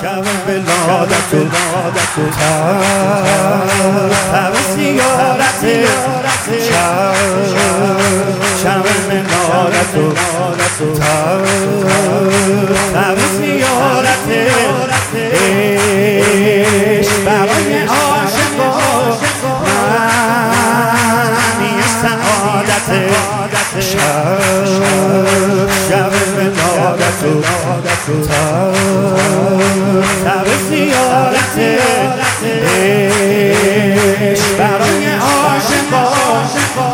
شب ولادت و تب زیارت شب ولادت و تب زیارت عشق برای عاشقان معنی سعادت شب ولادت و تب زیارت عشق برای عاشقان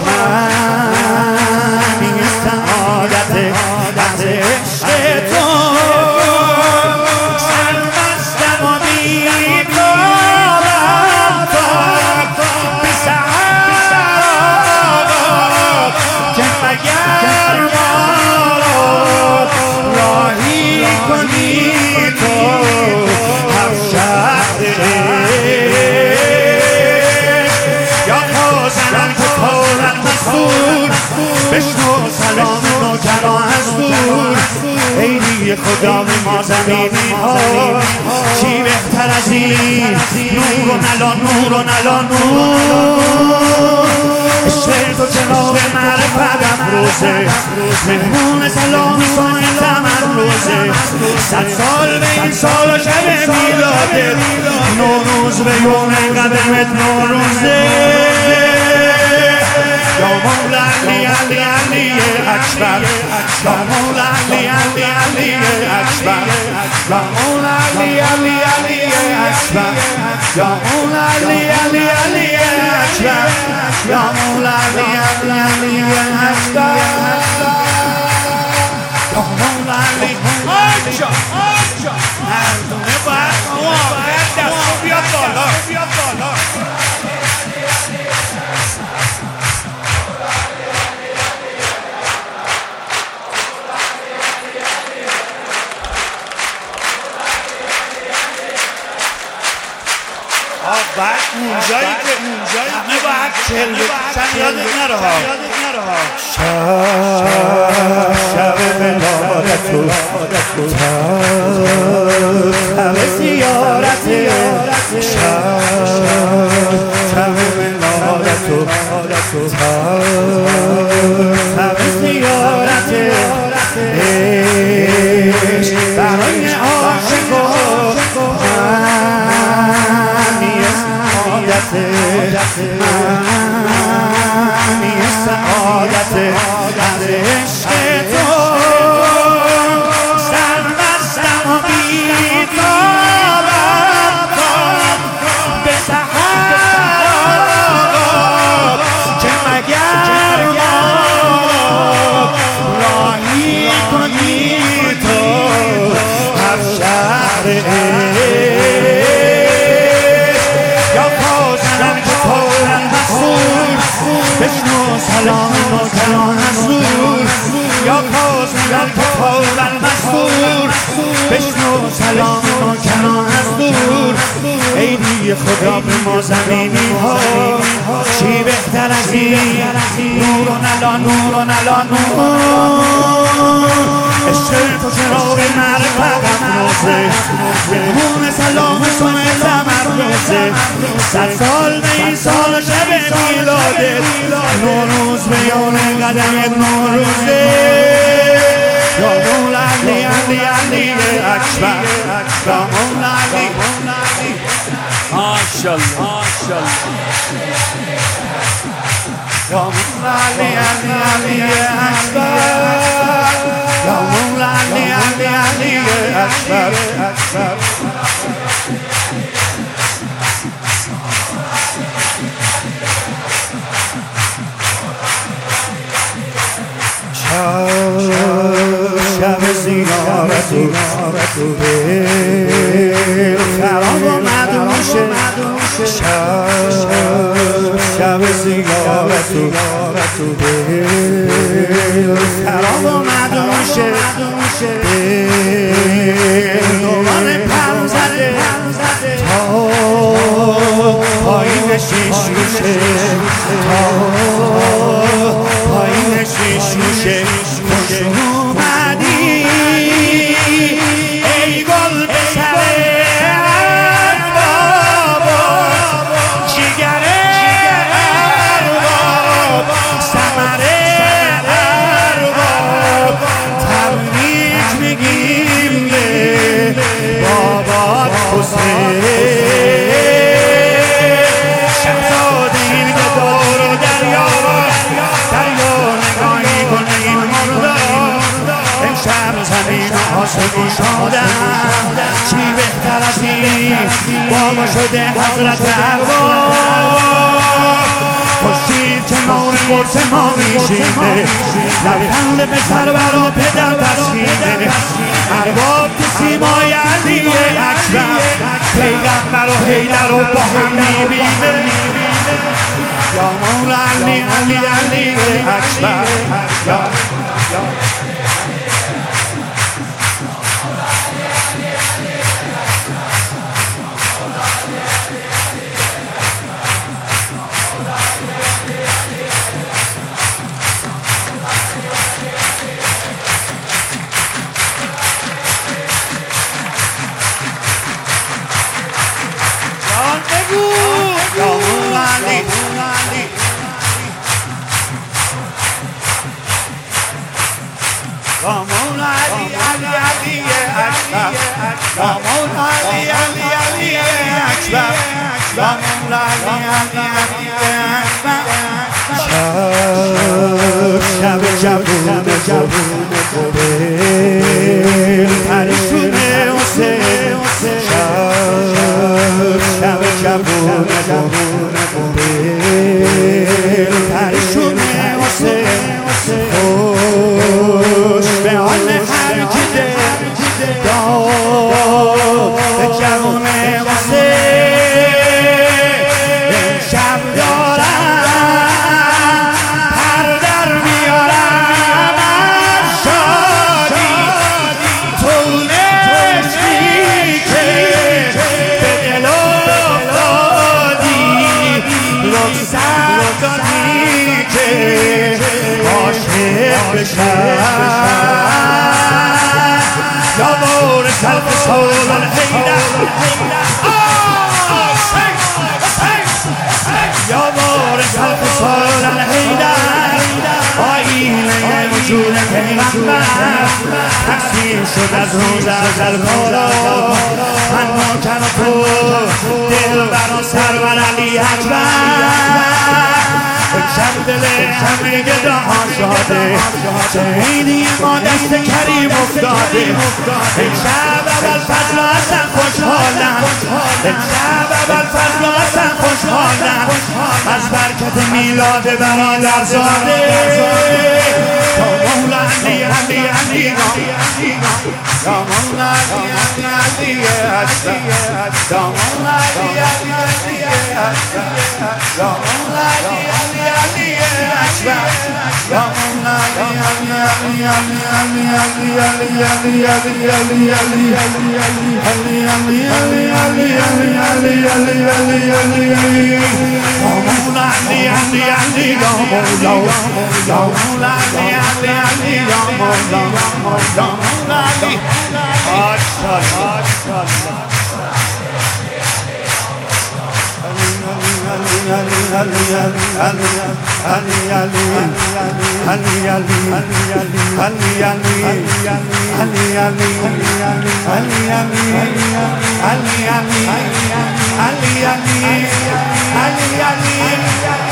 معنی سعادت از عشق تو سرمستم و بی‌قرارم به سحر که مگر ما راهی کنی تو هر شهر یا پازنم که پارم مسئول بشنو سلام نوکران از دور ای دیگه خدا به ما زمینی ها چی بهتر از این نور و نلا نور و نلا نور عشق تو جناب معرفت افروزه مهمون سلام صاحب روزه 100 سال به این سال و شب میلادت نوروز به یوم قدمت نوروزه یا مولا علی علی علی اکبر یا مولا علی علی علی اکبر یا مولا علی علی علی اکبر یا مولا علی علی علی اکبر یا مولا علی علی علی اکبر یا مولا علی آجا مردمه باید دستو بیاد بالا بعد اونجایی که همه باید چهل بکشن یادت نره ها شب ولادت و تب زیارت شب ولادت و تب زیارت عشق برای عاشقان معنی سعادت از عشق تو سرمستم و بی‌قرارم به سحر که مگر ما راهی کنی تو هر شهر بشنو سلام نوکران از دور یا پازنم که پارم مسئول بشنو سلام نوکران از دور ای دیگه خدا به ما زمینی ها چی بهتر از این نور و نلا نور و نلا نور عشق تو چراغ معرفت افروزه مهمون سلام صاحب روزه 100 سال به این سال و شب میلادت نوروز به یوم قدمت نوروزه یا مولا علی علی علی اکبر یا مولا علی ماشاءالله یا مولا علی علی علی اکبر یا مولا علی علی علی اکبر شب زیارت و دل خراب و مدوشه شب زیارت و دل خراب و مدوشه دل دوبان پر زده تا پایین شیش میشه تا پایین شیش میشه خوش اومدی ای گل به سر زمین و آسمون شدم چی بهتر از این بابا شده حضرت ارواح خوشید که نور قرص ما میشینه لبخند پسر برا پدر بسینه ارواح تو سیمای علی اکبر پیغمبر و حیدر رو با هم میبینه یا مولا علی علی علی اکبر شب جوون پریشونه حسین شب جوون پریشونه حسین خوش به حال هر جده داد جوون حسین شب دارم پر در میارم از شادی طولش که به دل افتادی رخصت دادی که عاشق بشم یا نور سلف سول الحیدر یا نور سلف سول الحیدر آینه وجود پیغمبر تکثیر شد از روز ازل بالا من نوکر تو دل برا سرور علی اکبر شب دل همه گداها شاده شهیدی ما دست کریم افتاده شب اول فضل و حسن خوشحالم شب اول فضل و حسن خوشحالم از برکت میلاد برادر زاده یا مولا علی علی علی یا مولا علی علی علی یا مولا علی علی علی یا مولا علی علی علی اکبر یا مولا علی علی علی علی علی علی علی علی علی علی علی علی علی علی یا مولا علی علی علی یا مولا یا مولا علی علی علی یا مولا یا مولا علی Ali